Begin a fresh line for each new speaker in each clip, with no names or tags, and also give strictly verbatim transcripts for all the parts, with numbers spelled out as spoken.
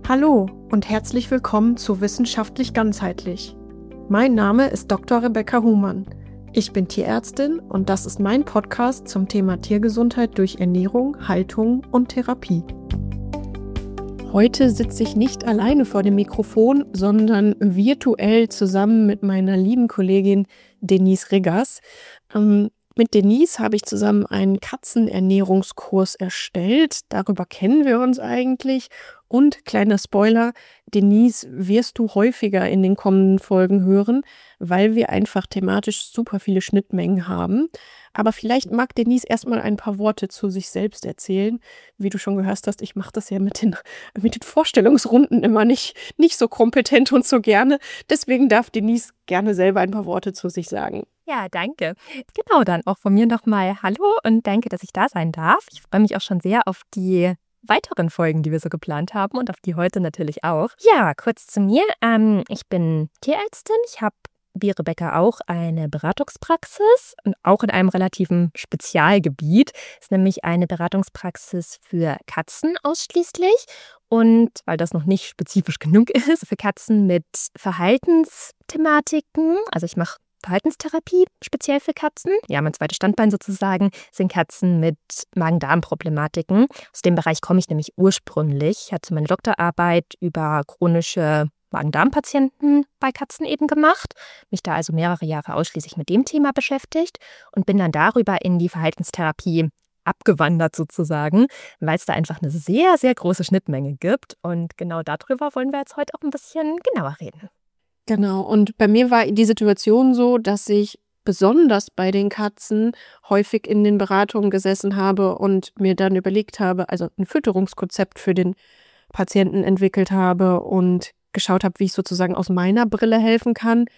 Hallo und herzlich willkommen zu Wissenschaftlich Ganzheitlich. Mein Name ist Doktor Rebecca Humann. Ich bin Tierärztin und das ist mein Podcast zum Thema Tiergesundheit durch Ernährung, Haltung und Therapie. Heute sitze ich nicht alleine vor dem Mikrofon, sondern virtuell zusammen mit meiner lieben Kollegin Denise Regas. Ähm, mit Denise habe ich zusammen einen Katzenernährungskurs erstellt. Darüber kennen wir uns eigentlich. Und kleiner Spoiler, Denise wirst du häufiger in den kommenden Folgen hören, weil wir einfach thematisch super viele Schnittmengen haben. Aber vielleicht mag Denise erstmal ein paar Worte zu sich selbst erzählen. Wie du schon gehört hast, ich mache das ja mit den, mit den Vorstellungsrunden immer nicht, nicht so kompetent und so gerne. Deswegen darf Denise gerne selber ein paar Worte zu sich sagen.
Ja, danke. Genau, dann auch von mir nochmal Hallo und danke, dass ich da sein darf. Ich freue mich auch schon sehr auf die weiteren Folgen, die wir so geplant haben und auf die heute natürlich auch. Ja, kurz zu mir. Ähm, ich bin Tierärztin. Ich habe wie Rebecca auch eine Beratungspraxis und auch in einem relativen Spezialgebiet. Das ist nämlich eine Beratungspraxis für Katzen ausschließlich. Und weil das noch nicht spezifisch genug ist, für Katzen mit Verhaltensthematiken. Also ich mache Verhaltenstherapie, speziell für Katzen. Ja, mein zweites Standbein sozusagen sind Katzen mit Magen-Darm-Problematiken. Aus dem Bereich komme ich nämlich ursprünglich. Ich hatte meine Doktorarbeit über chronische Magen-Darm-Patienten bei Katzen eben gemacht, mich da also mehrere Jahre ausschließlich mit dem Thema beschäftigt und bin dann darüber in die Verhaltenstherapie abgewandert sozusagen, weil es da einfach eine sehr, sehr große Schnittmenge gibt. Und genau darüber wollen wir jetzt heute auch ein bisschen genauer reden.
Genau, und bei mir war die Situation so, dass ich besonders bei den Katzen häufig in den Beratungen gesessen habe und mir dann überlegt habe, also ein Fütterungskonzept für den Patienten entwickelt habe und geschaut habe, wie ich sozusagen aus meiner Brille helfen kann,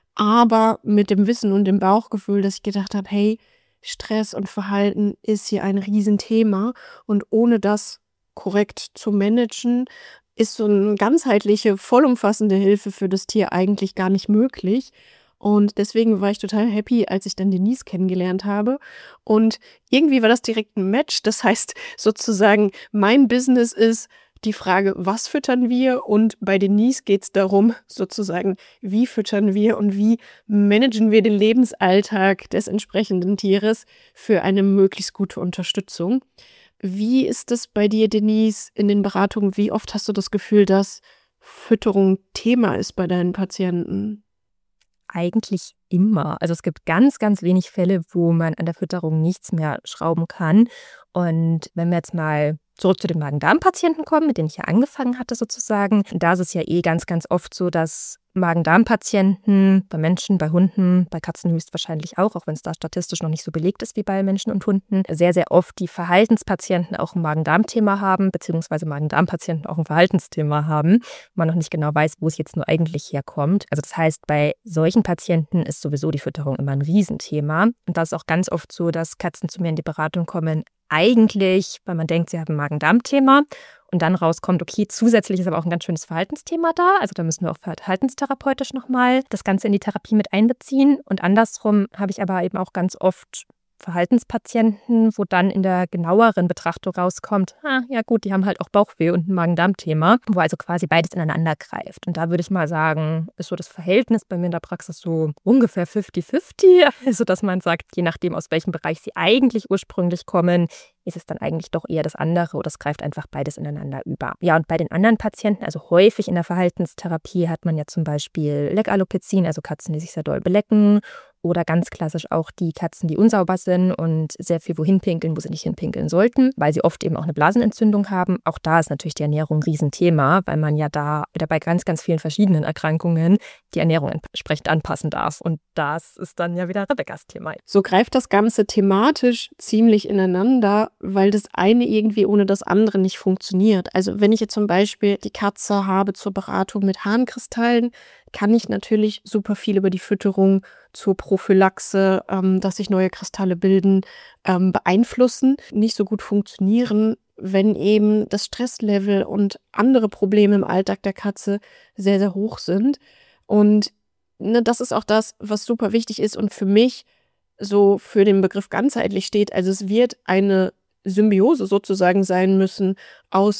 aber mit dem Wissen und dem Bauchgefühl, dass ich gedacht habe, hey, Stress und Verhalten ist hier ein Riesenthema und ohne das korrekt zu managen, ist so eine ganzheitliche, vollumfassende Hilfe für das Tier eigentlich gar nicht möglich. Und deswegen war ich total happy, als ich dann Denise kennengelernt habe. Und irgendwie war das direkt ein Match. Das heißt sozusagen, mein Business ist die Frage, was füttern wir? Und bei Denise geht es darum, sozusagen, wie füttern wir und wie managen wir den Lebensalltag des entsprechenden Tieres für eine möglichst gute Unterstützung. Wie ist es bei dir, Denise, in den Beratungen? Wie oft hast du das Gefühl, dass Fütterung Thema ist bei deinen Patienten?
Eigentlich immer. Also es gibt ganz, ganz wenig Fälle, wo man an der Fütterung nichts mehr schrauben kann. Und wenn wir jetzt mal zurück zu den Magen-Darm-Patienten kommen, mit denen ich ja angefangen hatte sozusagen, da ist es ja eh ganz, ganz oft so, dass Magen-Darm-Patienten bei Menschen, bei Hunden, bei Katzen höchstwahrscheinlich auch, auch wenn es da statistisch noch nicht so belegt ist wie bei Menschen und Hunden, sehr, sehr oft die Verhaltenspatienten auch ein Magen-Darm-Thema haben, beziehungsweise Magen-Darm-Patienten auch ein Verhaltensthema haben, man noch nicht genau weiß, wo es jetzt nur eigentlich herkommt. Also das heißt, bei solchen Patienten ist sowieso die Fütterung immer ein Riesenthema. Und da ist auch ganz oft so, dass Katzen zu mir in die Beratung kommen, eigentlich, weil man denkt, sie haben ein Magen-Darm-Thema und dann rauskommt, okay, zusätzlich ist aber auch ein ganz schönes Verhaltensthema da, also da müssen wir auch verhaltenstherapeutisch nochmal das Ganze in die Therapie mit einbeziehen und andersrum habe ich aber eben auch ganz oft Verhaltenspatienten, wo dann in der genaueren Betrachtung rauskommt, ah, ja gut, die haben halt auch Bauchweh und ein Magen-Darm-Thema, wo also quasi beides ineinander greift. Und da würde ich mal sagen, ist so das Verhältnis bei mir in der Praxis so ungefähr fünfzig fünfzig, also dass man sagt, je nachdem, aus welchem Bereich sie eigentlich ursprünglich kommen, ist es dann eigentlich doch eher das andere oder es greift einfach beides ineinander über. Ja, und bei den anderen Patienten, also häufig in der Verhaltenstherapie hat man ja zum Beispiel Leckalopezien, also Katzen, die sich sehr doll belecken oder ganz klassisch auch die Katzen, die unsauber sind und sehr viel wohin pinkeln, wo sie nicht hinpinkeln sollten, weil sie oft eben auch eine Blasenentzündung haben. Auch da ist natürlich die Ernährung ein Riesenthema, weil man ja da wieder bei ganz, ganz vielen verschiedenen Erkrankungen die Ernährung entsprechend anpassen darf. Und das ist dann ja wieder Rebeccas Thema.
So greift das Ganze thematisch ziemlich ineinander, weil das eine irgendwie ohne das andere nicht funktioniert. Also wenn ich jetzt zum Beispiel die Katze habe zur Beratung mit Harnkristallen, kann ich natürlich super viel über die Fütterung zur Prophylaxe, ähm, dass sich neue Kristalle bilden, ähm, beeinflussen, nicht so gut funktionieren, wenn eben das Stresslevel und andere Probleme im Alltag der Katze sehr, sehr hoch sind. Und ne, das ist auch das, was super wichtig ist und für mich so für den Begriff ganzheitlich steht. Also es wird eine Symbiose sozusagen sein müssen aus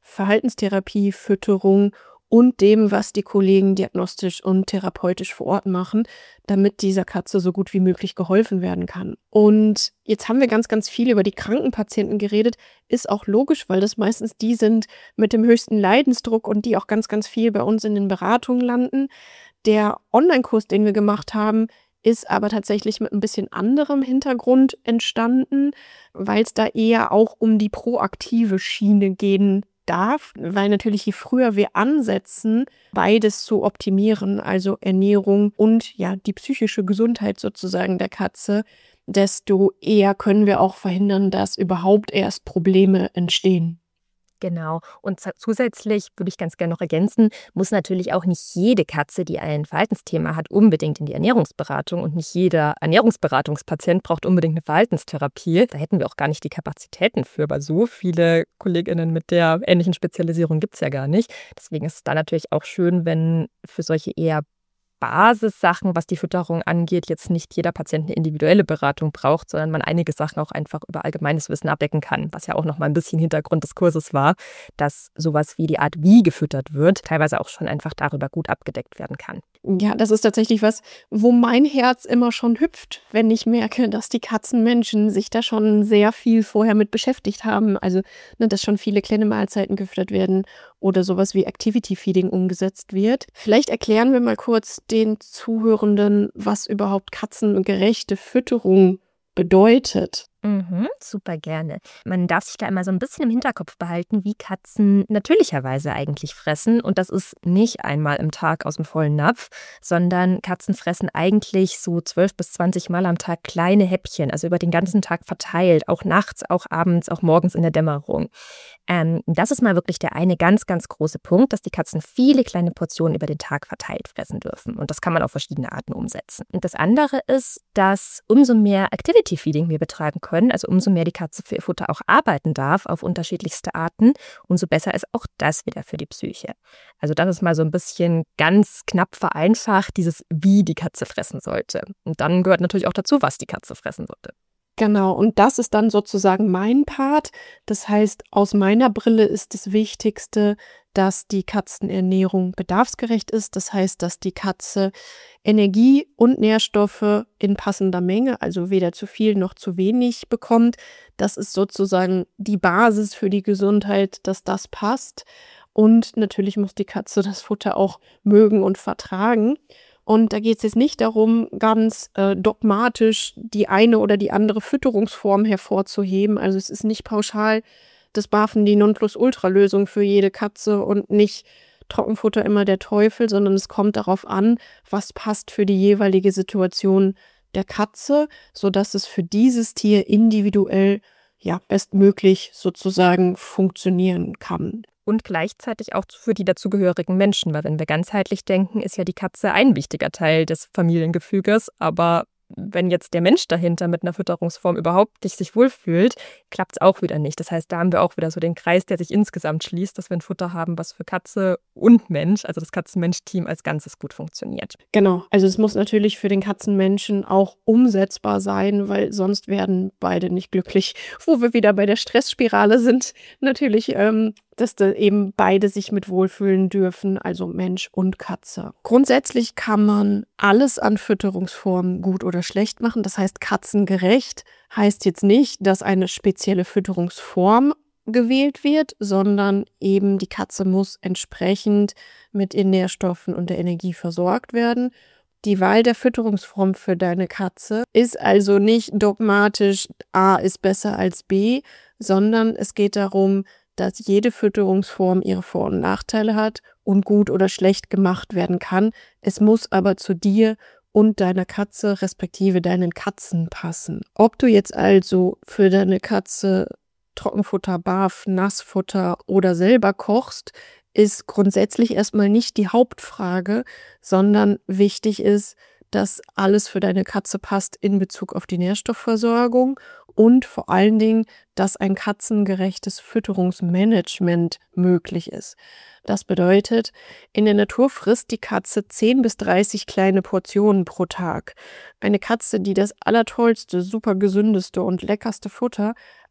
Verhaltenstherapie, Fütterung und dem, was die Kollegen diagnostisch und therapeutisch vor Ort machen, damit dieser Katze so gut wie möglich geholfen werden kann. Und jetzt haben wir ganz, ganz viel über die kranken Patienten geredet. Ist auch logisch, weil das meistens die sind mit dem höchsten Leidensdruck und die auch ganz, ganz viel bei uns in den Beratungen landen. Der Online-Kurs, den wir gemacht haben, ist aber tatsächlich mit ein bisschen anderem Hintergrund entstanden, weil es da eher auch um die proaktive Schiene gehen darf, weil natürlich je früher wir ansetzen, beides zu optimieren, also Ernährung und ja die psychische Gesundheit sozusagen der Katze, desto eher können wir auch verhindern, dass überhaupt erst Probleme entstehen.
Genau. Und zusätzlich würde ich ganz gerne noch ergänzen, muss natürlich auch nicht jede Katze, die ein Verhaltensthema hat, unbedingt in die Ernährungsberatung und nicht jeder Ernährungsberatungspatient braucht unbedingt eine Verhaltenstherapie. Da hätten wir auch gar nicht die Kapazitäten für, weil so viele KollegInnen mit der ähnlichen Spezialisierung gibt es ja gar nicht. Deswegen ist es da natürlich auch schön, wenn für solche eher Basissachen, was die Fütterung angeht, jetzt nicht jeder Patient eine individuelle Beratung braucht, sondern man einige Sachen auch einfach über allgemeines Wissen abdecken kann, was ja auch noch mal ein bisschen Hintergrund des Kurses war, dass sowas wie die Art, wie gefüttert wird, teilweise auch schon einfach darüber gut abgedeckt werden kann.
Ja, das ist tatsächlich was, wo mein Herz immer schon hüpft, wenn ich merke, dass die Katzenmenschen sich da schon sehr viel vorher mit beschäftigt haben. Also, ne, dass schon viele kleine Mahlzeiten gefüttert werden oder sowas wie Activity Feeding umgesetzt wird. Vielleicht erklären wir mal kurz den Zuhörenden, was überhaupt katzengerechte Fütterung bedeutet.
Mhm, super gerne. Man darf sich da immer so ein bisschen im Hinterkopf behalten, wie Katzen natürlicherweise eigentlich fressen. Und das ist nicht einmal im Tag aus dem vollen Napf, sondern Katzen fressen eigentlich so zwölf bis zwanzig Mal am Tag kleine Häppchen, also über den ganzen Tag verteilt, auch nachts, auch abends, auch morgens in der Dämmerung. Ähm, das ist mal wirklich der eine ganz, ganz große Punkt, dass die Katzen viele kleine Portionen über den Tag verteilt fressen dürfen. Und das kann man auf verschiedene Arten umsetzen. Und das andere ist, dass umso mehr Activity Feeding wir betreiben können, also umso mehr die Katze für ihr Futter auch arbeiten darf auf unterschiedlichste Arten, umso besser ist auch das wieder für die Psyche. Also das ist mal so ein bisschen ganz knapp vereinfacht, dieses wie die Katze fressen sollte. Und dann gehört natürlich auch dazu, was die Katze fressen sollte.
Genau, und das ist dann sozusagen mein Part. Das heißt, aus meiner Brille ist das Wichtigste, dass die Katzenernährung bedarfsgerecht ist. Das heißt, dass die Katze Energie und Nährstoffe in passender Menge, also weder zu viel noch zu wenig bekommt. Das ist sozusagen die Basis für die Gesundheit, dass das passt. Und natürlich muss die Katze das Futter auch mögen und vertragen. Und da geht es jetzt nicht darum, ganz äh, dogmatisch die eine oder die andere Fütterungsform hervorzuheben. Also es ist nicht pauschal das Barfen die Nonplusultra-Lösung für jede Katze und nicht Trockenfutter immer der Teufel, sondern es kommt darauf an, was passt für die jeweilige Situation der Katze, sodass es für dieses Tier individuell ja bestmöglich sozusagen funktionieren kann.
Und gleichzeitig auch für die dazugehörigen Menschen, weil wenn wir ganzheitlich denken, ist ja die Katze ein wichtiger Teil des Familiengefüges, aber wenn jetzt der Mensch dahinter mit einer Fütterungsform überhaupt nicht sich wohlfühlt, klappt es auch wieder nicht. Das heißt, da haben wir auch wieder so den Kreis, der sich insgesamt schließt, dass wir ein Futter haben, was für Katze und Mensch, also das Katzen-Mensch-Team als Ganzes gut funktioniert.
Genau, also es muss natürlich für den Katzenmenschen auch umsetzbar sein, weil sonst werden beide nicht glücklich. Wo wir wieder bei der Stressspirale sind, natürlich, ähm, dass da eben beide sich mit wohlfühlen dürfen, also Mensch und Katze. Grundsätzlich kann man alles an Fütterungsformen gut oder schlecht machen. Das heißt, katzengerecht heißt jetzt nicht, dass eine spezielle Fütterungsform gewählt wird, sondern eben die Katze muss entsprechend mit ihren Nährstoffen und der Energie versorgt werden. Die Wahl der Fütterungsform für deine Katze ist also nicht dogmatisch, A ist besser als B, sondern es geht darum, dass jede Fütterungsform ihre Vor- und Nachteile hat und gut oder schlecht gemacht werden kann. Es muss aber zu dir und deiner Katze respektive deinen Katzen passen. Ob du jetzt also für deine Katze Trockenfutter, Barf, Nassfutter oder selber kochst, ist grundsätzlich erstmal nicht die Hauptfrage, sondern wichtig ist, dass alles für deine Katze passt in Bezug auf die Nährstoffversorgung und vor allen Dingen, dass ein katzengerechtes Fütterungsmanagement möglich ist. Das bedeutet, in der Natur frisst die Katze zehn bis dreißig kleine Portionen pro Tag. Eine Katze, die das allertollste, super gesündeste und leckerste Futter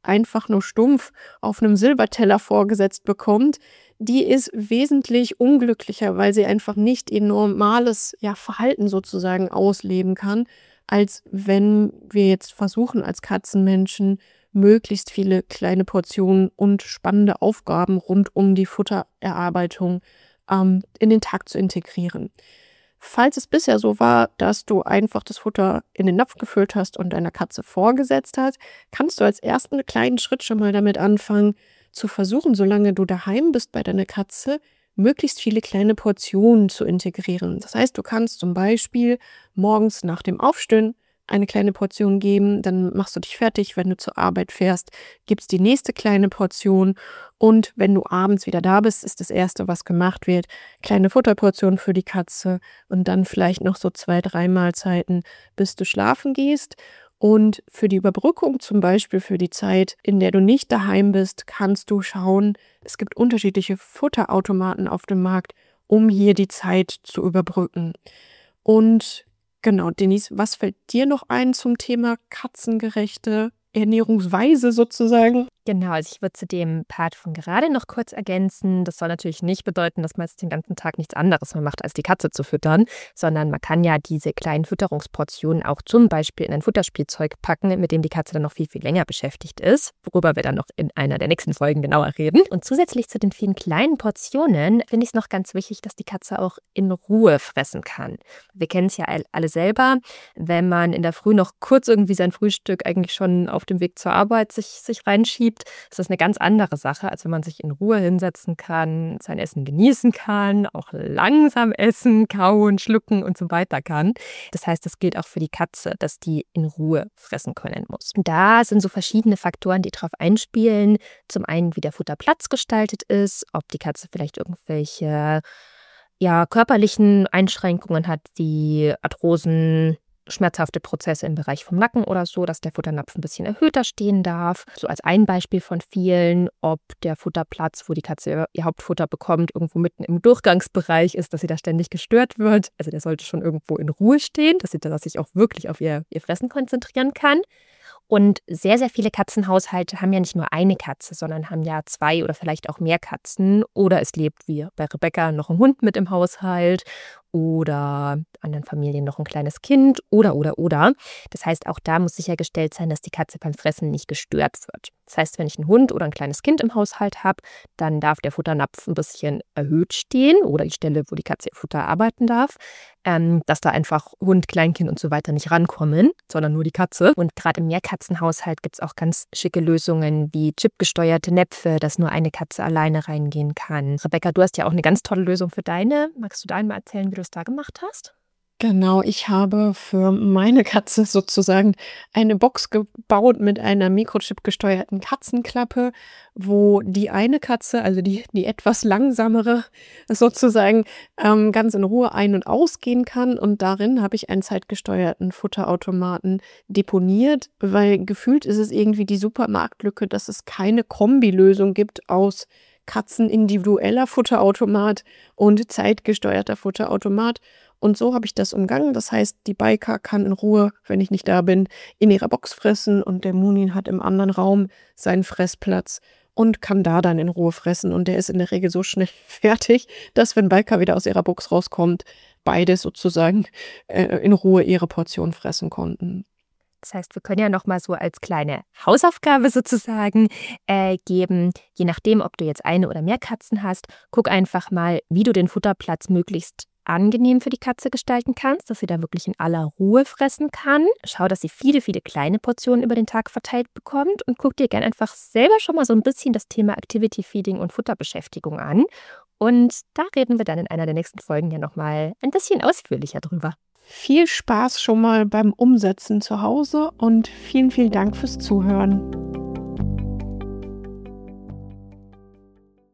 einfach nur stumpf auf einem Silberteller vorgesetzt bekommt, die ist wesentlich unglücklicher, weil sie einfach nicht ihr normales ja, Verhalten sozusagen ausleben kann, als wenn wir jetzt versuchen als Katzenmenschen möglichst viele kleine Portionen und spannende Aufgaben rund um die Futtererarbeitung ähm, in den Tag zu integrieren. Falls es bisher so war, dass du einfach das Futter in den Napf gefüllt hast und deiner Katze vorgesetzt hast, kannst du als ersten kleinen Schritt schon mal damit anfangen, zu versuchen, solange du daheim bist bei deiner Katze, möglichst viele kleine Portionen zu integrieren. Das heißt, du kannst zum Beispiel morgens nach dem Aufstehen eine kleine Portion geben, dann machst du dich fertig, wenn du zur Arbeit fährst, gibst die nächste kleine Portion und wenn du abends wieder da bist, ist das Erste, was gemacht wird, kleine Futterportion für die Katze und dann vielleicht noch so zwei, drei Mahlzeiten, bis du schlafen gehst. Und für die Überbrückung, zum Beispiel für die Zeit, in der du nicht daheim bist, kannst du schauen, es gibt unterschiedliche Futterautomaten auf dem Markt, um hier die Zeit zu überbrücken. Und genau, Denise, was fällt dir noch ein zum Thema katzengerechte Ernährungsweise sozusagen?
Genau, also ich würde zu dem Part von gerade noch kurz ergänzen. Das soll natürlich nicht bedeuten, dass man jetzt den ganzen Tag nichts anderes mehr macht, als die Katze zu füttern, sondern man kann ja diese kleinen Fütterungsportionen auch zum Beispiel in ein Futterspielzeug packen, mit dem die Katze dann noch viel, viel länger beschäftigt ist, worüber wir dann noch in einer der nächsten Folgen genauer reden. Und zusätzlich zu den vielen kleinen Portionen finde ich es noch ganz wichtig, dass die Katze auch in Ruhe fressen kann. Wir kennen es ja alle selber, wenn man in der Früh noch kurz irgendwie sein Frühstück eigentlich schon auf dem Weg zur Arbeit sich, sich reinschiebt, ist das eine ganz andere Sache, als wenn man sich in Ruhe hinsetzen kann, sein Essen genießen kann, auch langsam essen, kauen, schlucken und so weiter kann. Das heißt, das gilt auch für die Katze, dass die in Ruhe fressen können muss. Da sind so verschiedene Faktoren, die darauf einspielen. Zum einen, wie der Futterplatz gestaltet ist, ob die Katze vielleicht irgendwelche ja, körperlichen Einschränkungen hat, wie Arthrosen, schmerzhafte Prozesse im Bereich vom Nacken oder so, dass der Futternapf ein bisschen erhöhter stehen darf. So als ein Beispiel von vielen, ob der Futterplatz, wo die Katze ihr Hauptfutter bekommt, irgendwo mitten im Durchgangsbereich ist, dass sie da ständig gestört wird. Also der sollte schon irgendwo in Ruhe stehen, dass sie dass sich auch wirklich auf ihr, ihr Fressen konzentrieren kann. Und sehr, sehr viele Katzenhaushalte haben ja nicht nur eine Katze, sondern haben ja zwei oder vielleicht auch mehr Katzen. Oder es lebt wie bei Rebecca noch ein Hund mit im Haushalt oder anderen Familien noch ein kleines Kind oder, oder, oder. Das heißt, auch da muss sichergestellt sein, dass die Katze beim Fressen nicht gestört wird. Das heißt, wenn ich einen Hund oder ein kleines Kind im Haushalt habe, dann darf der Futternapf ein bisschen erhöht stehen oder die Stelle, wo die Katze ihr Futter arbeiten darf, ähm, dass da einfach Hund, Kleinkind und so weiter nicht rankommen, sondern nur die Katze. Und gerade im Mehrkatzenhaushalt gibt es auch ganz schicke Lösungen wie chipgesteuerte Näpfe, dass nur eine Katze alleine reingehen kann. Rebecca, du hast ja auch eine ganz tolle Lösung für deine. Magst du da einmal erzählen, wie du es da gemacht hast?
Genau, ich habe für meine Katze sozusagen eine Box gebaut mit einer Mikrochip-gesteuerten Katzenklappe, wo die eine Katze, also die, die etwas langsamere sozusagen, ähm, ganz in Ruhe ein- und ausgehen kann. Und darin habe ich einen zeitgesteuerten Futterautomaten deponiert, weil gefühlt ist es irgendwie die Supermarktlücke, dass es keine Kombilösung gibt aus katzenindividueller Futterautomat und zeitgesteuerter Futterautomat. Und so habe ich das umgangen. Das heißt, die Baika kann in Ruhe, wenn ich nicht da bin, in ihrer Box fressen und der Munin hat im anderen Raum seinen Fressplatz und kann da dann in Ruhe fressen. Und der ist in der Regel so schnell fertig, dass, wenn Baika wieder aus ihrer Box rauskommt, beide sozusagen äh, in Ruhe ihre Portion fressen konnten.
Das heißt, wir können ja noch mal so als kleine Hausaufgabe sozusagen äh, geben, je nachdem, ob du jetzt eine oder mehr Katzen hast, guck einfach mal, wie du den Futterplatz möglichst angenehm für die Katze gestalten kannst, dass sie da wirklich in aller Ruhe fressen kann. Schau, dass sie viele, viele kleine Portionen über den Tag verteilt bekommt und guck dir gerne einfach selber schon mal so ein bisschen das Thema Activity Feeding und Futterbeschäftigung an. Und da reden wir dann in einer der nächsten Folgen ja noch mal ein bisschen ausführlicher drüber.
Viel Spaß schon mal beim Umsetzen zu Hause und vielen, vielen Dank fürs Zuhören.